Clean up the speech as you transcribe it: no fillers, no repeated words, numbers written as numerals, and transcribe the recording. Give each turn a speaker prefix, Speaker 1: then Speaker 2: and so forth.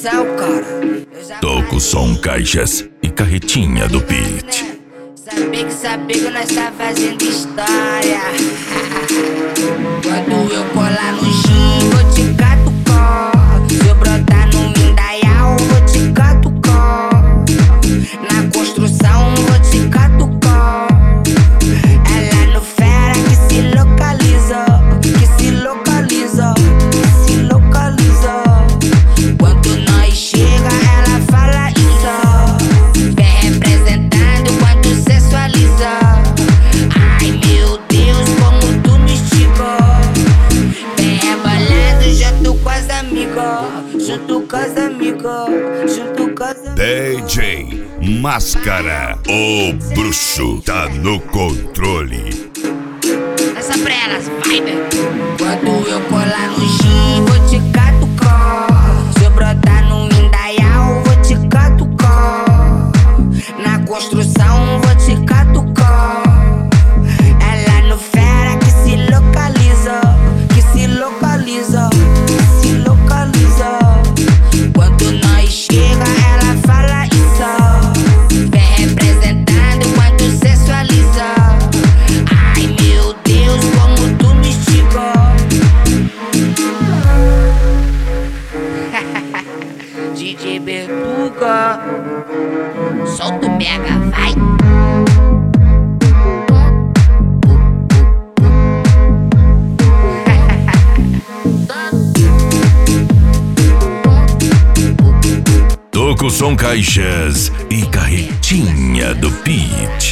Speaker 1: céu, cara.
Speaker 2: Tô com som, caixas e carretinha do Pete.
Speaker 1: Saber que nós tá fazendo história. Quando eu colar no gin, vou te catucar. Se eu brotar no Indaial, vou te catucar. Na construção, vou te catucar. É lá no Fera que se localiza. Que se localiza. Que se localiza. Quando nós chega, ela fala isso. Vem representando quando sensualiza. Ai meu Deus, como tu me estica. Vem rebolando junto com as amigas. Junto com as amigas. Junto com as amigas.
Speaker 2: DJ Máscara, o bruxo tá no controle.
Speaker 1: Essa pra elas, vai, né? Quando eu colar no gin, vou te catucar. Se eu brotar no Indaial, vou te catucar. Na construção, vou te catucar. É lá no Fera que se localiza. Que se localiza. Que se localiza. Quando nós chega, ela fala isso. Vem representando quando sensualiza. Ai meu Deus, como tu me estica. DJ Bertuga, solta o mega, vai.
Speaker 2: Tô com som, caixas e carretinha do Pete.